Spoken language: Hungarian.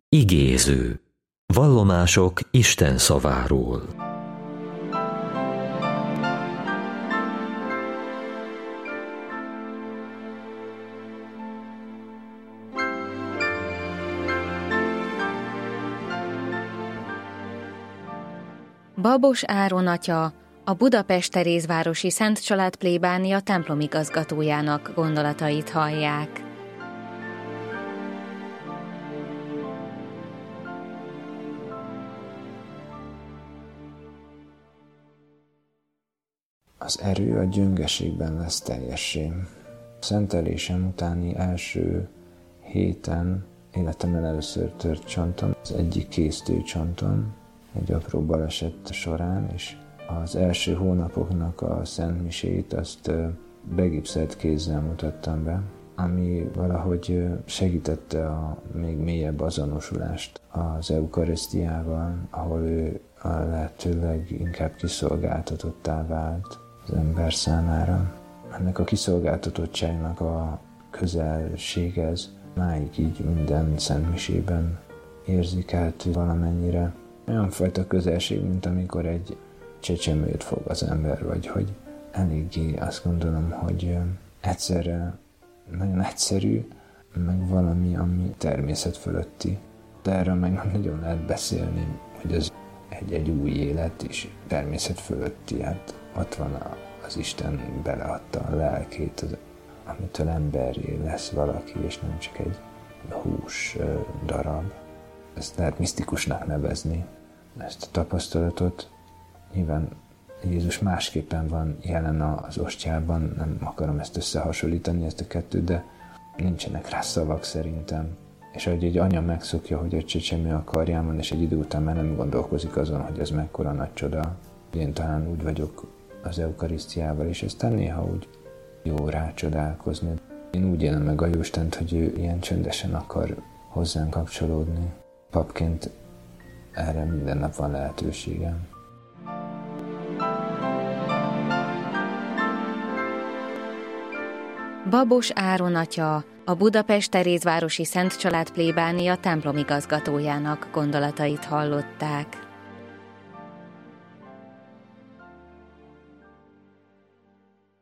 Igéző. Vallomások Isten szaváról. Babos Áron atya, a Budapest Terézvárosi Szent Család plébánia templomigazgatójának gondolatait hallják. Az erő a gyöngeségben lesz teljessé. Szentelésem utáni első héten életemben először tört csontom, az egyik kéztőcsontom, egy apró baleset során, és az első hónapoknak a szentmisét azt begipszelt kézzel mutattam be, ami valahogy segítette a még mélyebb azonosulást az eukarisztiával, ahol ő a lehetőleg inkább kiszolgáltatottá vált az ember számára. Ennek a kiszolgáltatottságnak a közelsége ez máig így minden szentmisében érzékelhető valamennyire. Olyan fajta közelség, mint amikor egy csecsemőt fog az ember, vagy hogy eléggé azt gondolom, hogy egyszerre nagyon egyszerű, meg valami, ami természet fölötti. De erről meg nagyon lehet beszélni, hogy az egy új élet is természet fölötti. Hát ott van az Isten beleadta a lelkét, amitől emberré lesz valaki, és nem csak egy hús darab. Ezt lehet misztikusnak nevezni, ezt a tapasztalatot. Nyilván Jézus másképpen van jelen az ostyában, nem akarom ezt összehasonlítani, ezt a kettőt, de nincsenek rá szavak szerintem. És ahogy egy anya megszokja, hogy a csecsemő a karján van, és egy idő után már nem gondolkozik azon, hogy ez mekkora nagy csoda. Én talán úgy vagyok az eukarisztiával, és aztán néha úgy jó rácsodálkozni. Én úgy élem meg a Jóistent, hogy ő ilyen csöndesen akar hozzánk kapcsolódni. Papként erre minden nap van lehetőségem. Babos Áron atya, a Budapest Terézvárosi Szent Család plébánia templomigazgatójának gondolatait hallották.